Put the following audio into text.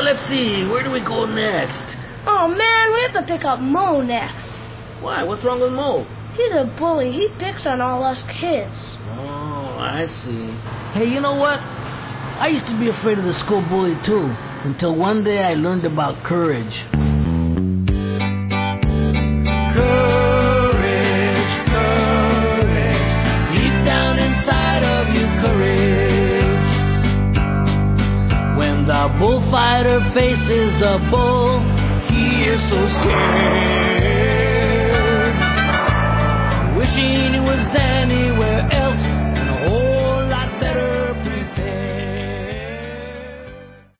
let's see. Where do we go next? Oh, man, we have to pick up Mo next. Why? What's wrong with Mo? He's a bully. He picks on all us kids. Oh, I see. Hey, you know what? I used to be afraid of the school bully, too, until one day I learned about courage. Courage, courage, deep down inside of you, courage. When the bullfighter faces the bull, he is so scared.